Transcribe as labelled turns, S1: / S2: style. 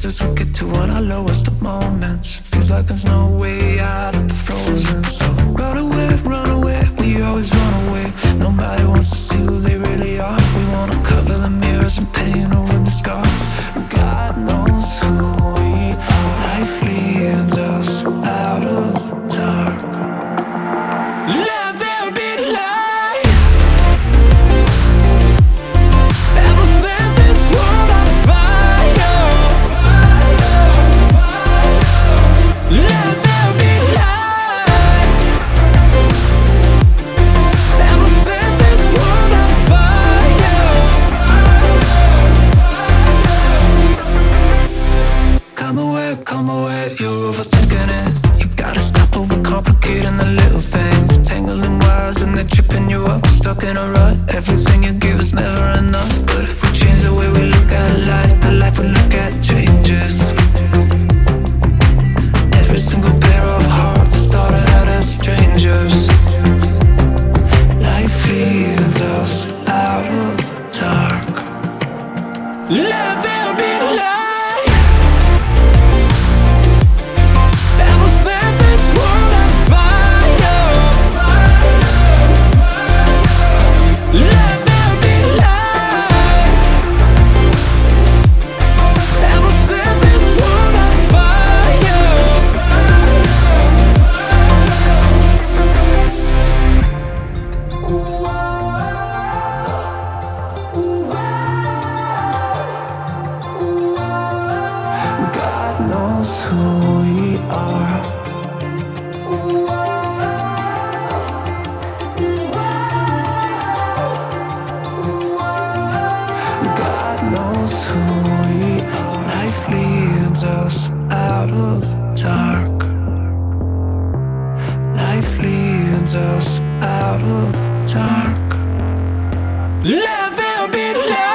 S1: tears as we get to our lowest of moments. Feels like there's no way out of the frozen. So run away, we always run away. Nobody wants to see who they really are. We wanna cover the mirrors and paint over the scars. God knows who we are. Life leads us out of the dark. Let there be light. And we'll set this world on fire. Let there be light. And we'll set this world on fire. Come away, you're overthinking it. You gotta stop overcomplicating the little things. Tangling wires and they're tripping you up. Stuck in a rut, everything you give is never enough. But if we change the way we look at life, the life we look at changes. Every single pair of hearts started out as strangers. Life leads us out of the dark. Let there be light. And we'll set this world on fire. Let there be light. And we'll set this world on fire. God knows who we are. God knows who we are. Life leads us out of the dark. Life leads us out of the dark. Let there be light.